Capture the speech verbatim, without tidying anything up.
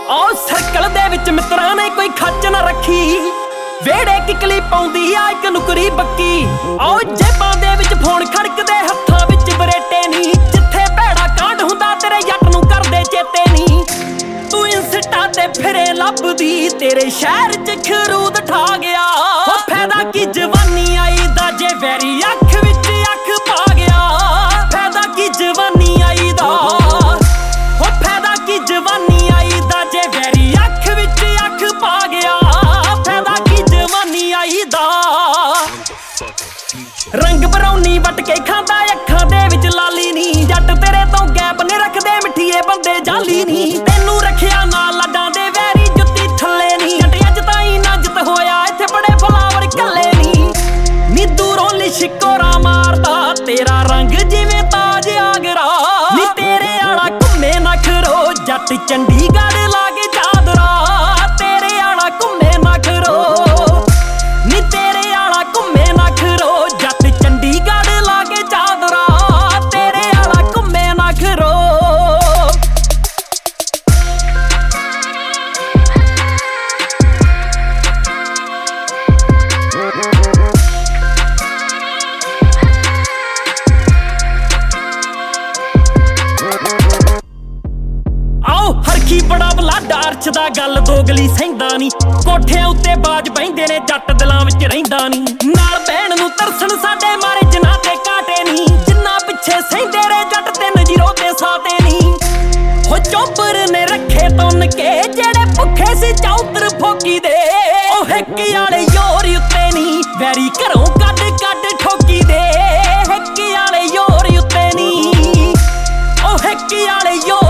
ओ circle दे विच मित्रां ने कोई खच ना रखी, वेड़े किकली पाउंदी आ इक नुकरी बक्की। ओ जेबां दे विच फोन खड़कदे हत्थां विच बरेटे नी, जिथे भैड़ा कांड हुंदा तेरे जट नूं करदे चेते नी। तू इंस्टा ते फिरे लभदी तेरे शहर च खरूद ठा गया। ओ फायदा की जवानी आई दा जे वैरी अख विच अख पा गया। फायदा की जवानी आई दा, ओ फायदा की जवानी आई दा जे वैरी अख विच अख पा गया। फायदा की जवानी आई दा। रंग बरौनी वट के खांदा अखां दे विच लाली नी, जट तेरे तो गैप ने रखदे मिठीए बंदे जाली नी। तैनू रखिया नाल लड्डां दे वैरी जुत्ती थल्ले नी, जट अज ताईं नाजत होया इत्थे बड़े फ्लावर कल्ले नी। नी दूरों लिशकोरा मारदा तेरा रंग जिवें ताज आगरा। नी तेरे आला घुम्मे नखरो जट चंडीगढ़ लागे चादरा। तेरे आला घुम्मे नखरो, नी तेरे आला घुम्मे नखरो जट चंडीगढ़ लागे चादरा। तेरे आला घुम्मे नखरो। आओ हरखी बड़ा बलाडा अर्श दा गल दोगली सहिंदा नी, कोठियां उत्ते बाज बहिंदे ने जट दिलां विच रहिंदा नी। नाल भैण नूं तरसन साडे मारे जिन्हां ते काटे नी, जिन्ना पिछे सहिंदे रे जट तिन जीरो ते साते नी। हो चौपर ने रखे तुन के जेड़े भुखे सी चौतर फोकी दे। ओ हिक्की आले योर उत्ते नी वैरी घरों कड कड ठोकी दे। हिक्की आले योर उत्ते नी, ओ हिक्की आले योर